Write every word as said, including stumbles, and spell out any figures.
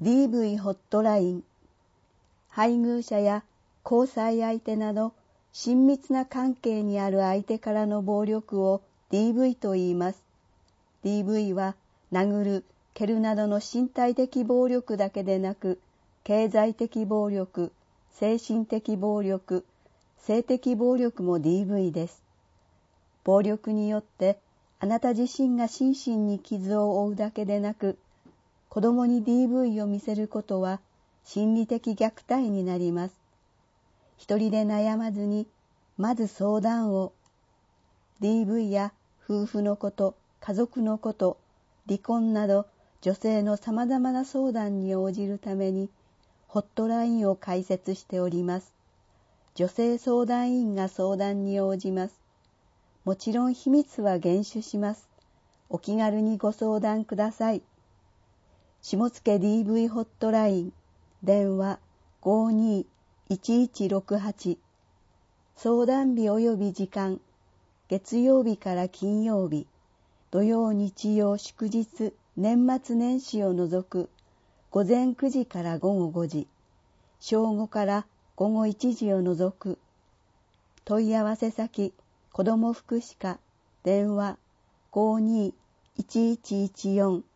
ディーブイ ホットライン。配偶者や交際相手など親密な関係にある相手からの暴力を ディーブイ と言います。ディーブイ は殴る、蹴るなどの身体的暴力だけでなく、経済的暴力、精神的暴力、性的暴力も ディーブイ です。暴力によってあなた自身が心身に傷を負うだけでなく、子供に ディーブイ を見せることは心理的虐待になります。一人で悩まずに、まず相談を。ディーブイ や夫婦のこと、家族のこと、離婚など女性のさまざまな相談に応じるために、ホットラインを開設しております。女性相談員が相談に応じます。もちろん秘密は厳守します。お気軽にご相談ください。下野 ディーブイ ホットライン、電話 ごーにーいちいちろくはち、相談日及び時間、月曜日から金曜日、土曜日曜祝日、年末年始を除く、午前くじから午後ごじ、正午から午後いちじを除く。問い合わせ先、子ども福祉課、電話 ごーにーいちいちいちよん